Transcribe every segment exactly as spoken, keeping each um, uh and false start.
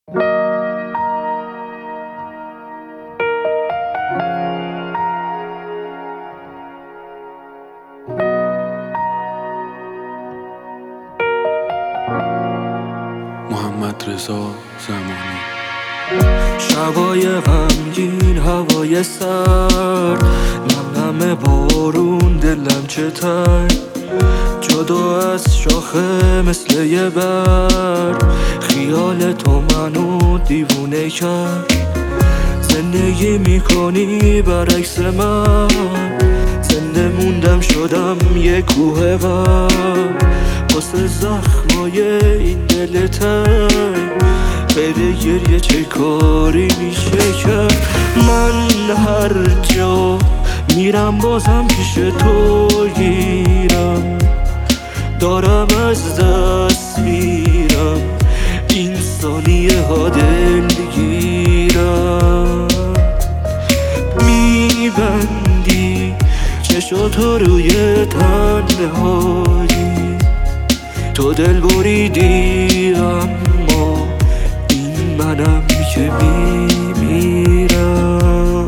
محمد رضا زمانی. شبای غمگین، هوای سرد، نم نم بارون، دلم چه تنگ، جدا از شاخه مثل یه برگ. خیال تو منو دیوونه کرد، زندگی میکنی برعکس من. زنده موندم شدم یه کوه غم، واسه زخمای این دل تنگ. غیر گریه چه کاری میشه کرد؟ من هر جا میرم بازم پیش تو گیرم، دارم از دست میرم این ثانیه ها دلگیرم. میبندی چشاتو روی تنهایی، تو دل بریدی اما این منم که میمیرم.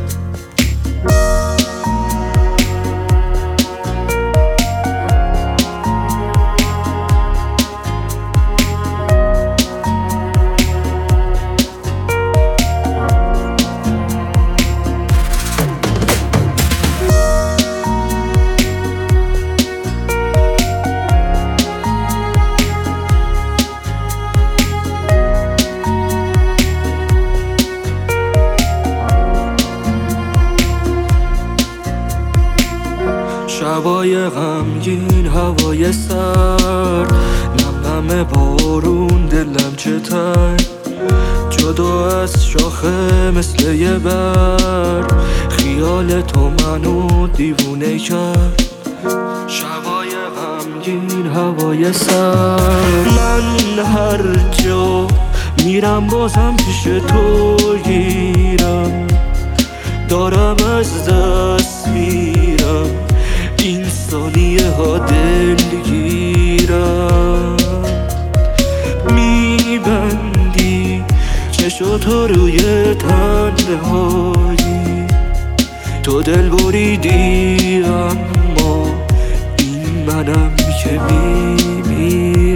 شبای غمگین، هوای سرد، نم نم بارون، دلم چه تنگ، جدا از شاخه مثل یه برگ. خیال تو منو دیوونه کرد، شبای غمگین، هوای سرد. من هر جا میرم بازم پیش تو گیرم، دارم از دست میرم این ثانیه ها دلگیرم. میبندی چشاتو روی تنهایی، تو دل بریدی اما این منم که میمیرم.